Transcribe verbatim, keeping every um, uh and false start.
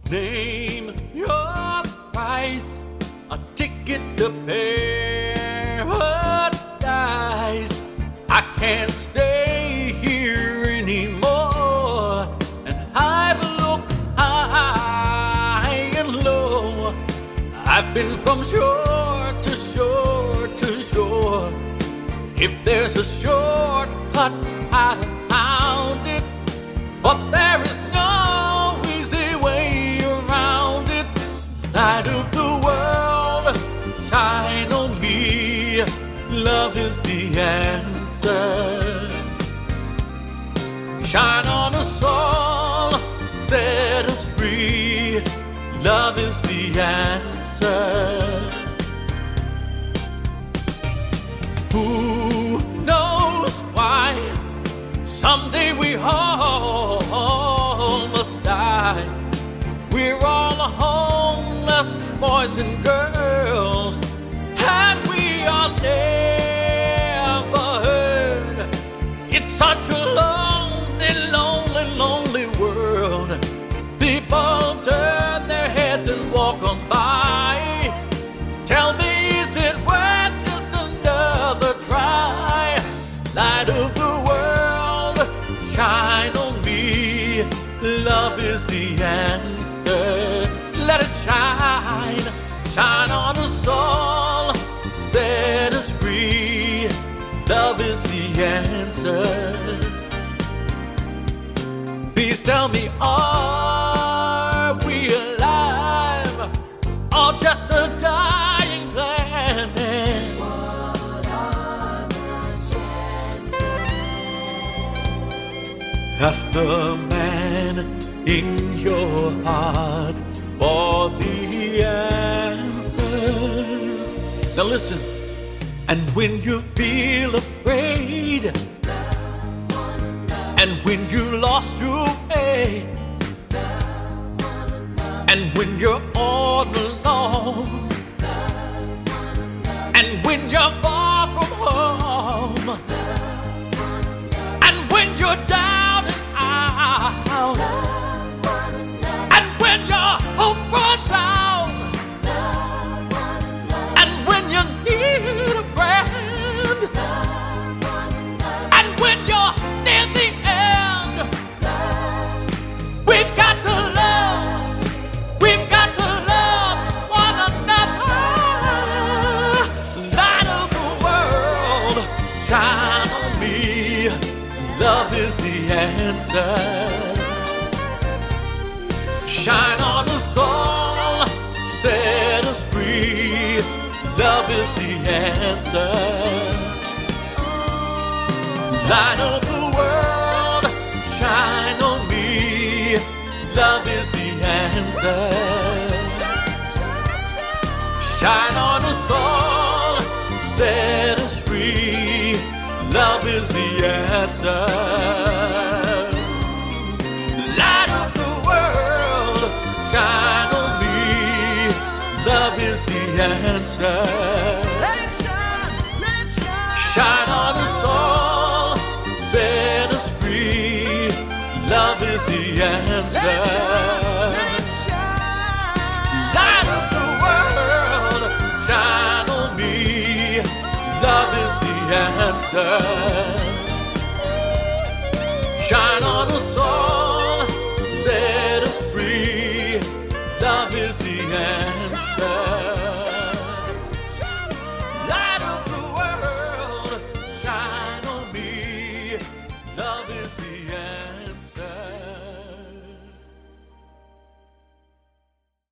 Name your price, a ticket to paradise. I can't stay here anymore, and I've looked high and low. I've been from shore to shore to shore. If there's a shortcut, I found it, but there is no easy way around it. Light of the world, shine on me. Love is the answer. Shine on us all, set us free. Love is the answer. Who knows why someday we all must die? We're all homeless boys and girls, and we are never heard. It's such a lonely, lonely, lonely world. People turn their heads and walk on by. Tell me, is it worth just another try? Light of the world, shine on me. Love is the answer. Let it shine, shine on us all, set us free. Love is the answer. Please tell me, are we alive or just a dying planet? What are the chances? Ask the man in your heart for the answers. Now listen, and when you feel afraid, and when you lost your way, and when you're all alone, and when you're far from home, and when you're down and out, and when your hope runs out, and when you need a friend, and when you're near the end, we've got to love, we've got to love one another. Light of the world, shine on me. Love is the answer. Shine on us all, set us free. Love is the answer. Light of the world, shine on me. Love is the answer. Shine on us all, set us free. Love is the answer. Light of the world, shine on me. Love is the answer. Let it shine, let it shine. Shine on us all, set us free. Love is the answer. Let it shine. Light of the world, shine on me. Love is the answer. Shine on us all, set us free. Love is the answer. Light of the world, shine on me. Love is the answer.